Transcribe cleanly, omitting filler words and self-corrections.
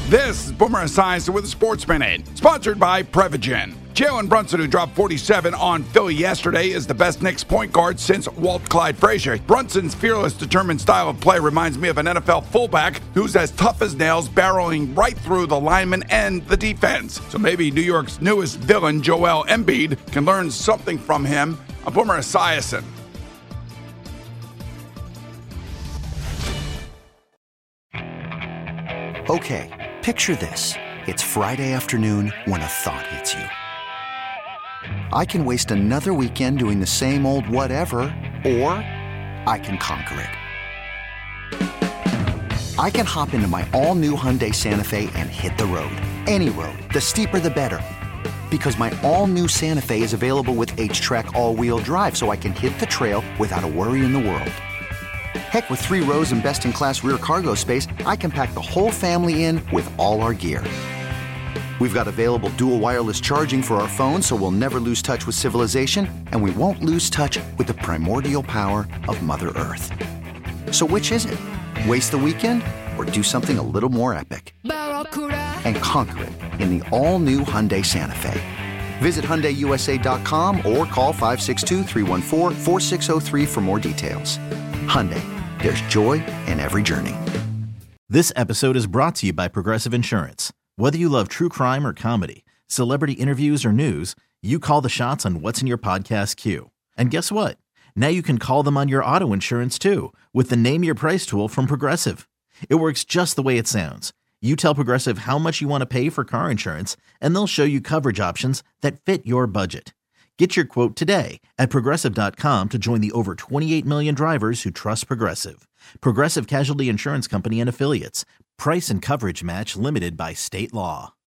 This is Boomer Esiason with a Sports Minute, sponsored by Prevagen. Jalen Brunson, who dropped 47 on Philly yesterday, is the best Knicks point guard since Walt Clyde Frazier. Brunson's fearless, determined style of play reminds me of an NFL fullback who's as tough as nails, barreling right through the linemen and the defense. So maybe New York's newest villain, Joel Embiid, can learn something from him. I'm Boomer Esiason. Okay, picture this. It's Friday afternoon when a thought hits you. I can waste another weekend doing the same old whatever, or I can conquer it. I can hop into my all-new Hyundai Santa Fe and hit the road. Any road. The steeper, the better. Because my all-new Santa Fe is available with H-Track all-wheel drive, so I can hit the trail without a worry in the world. Heck, with 3 rows and best-in-class rear cargo space, I can pack the whole family in with all our gear. We've got available dual wireless charging for our phones, so we'll never lose touch with civilization, and we won't lose touch with the primordial power of Mother Earth. So which is it? Waste the weekend or do something a little more epic? And conquer it in the all-new Hyundai Santa Fe. Visit HyundaiUSA.com or call 562-314-4603 for more details. Hyundai, there's joy in every journey. This episode is brought to you by Progressive Insurance. Whether you love true crime or comedy, celebrity interviews or news, you call the shots on what's in your podcast queue. And guess what? Now you can call them on your auto insurance too with the Name Your Price tool from Progressive. It works just the way it sounds. You tell Progressive how much you want to pay for car insurance, and they'll show you coverage options that fit your budget. Get your quote today at Progressive.com to join the over 28 million drivers who trust Progressive. Progressive Casualty Insurance Company and Affiliates. Price and coverage match limited by state law.